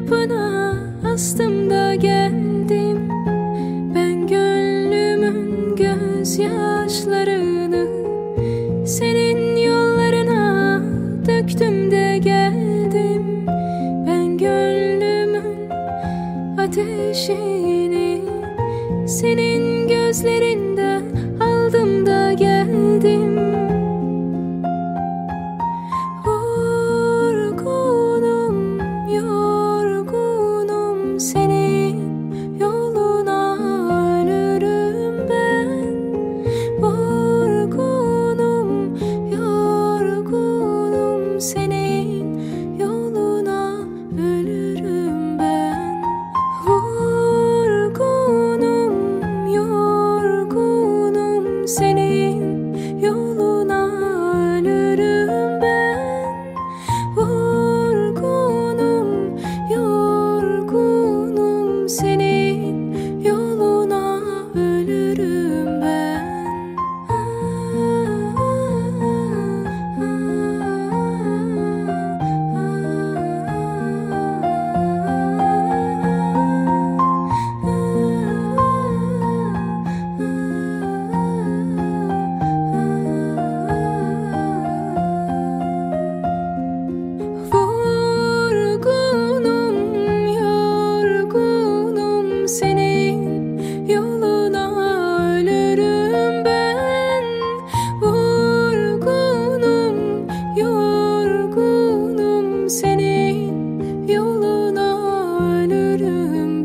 kapına astım da geldim. Ben gönlümün gözyaşlarını senin yollarına döktüm de geldim. Ben gönlümün ateşini senin gözlerinden aldım da geldim. Yorgunum, yorgunum, senin yoluna ölürüm ben. Yorgunum, yorgunum, senin yoluna ölürüm ben. Yorgunum, yorgunum, senin yoluna ölürüm ben. Yorgunum, yorgunum, senin yoluna ölürüm ben. Yorgunum, yorgunum, senin yoluna ölürüm ben. Yorgunum, yorgunum, senin yoluna ölürüm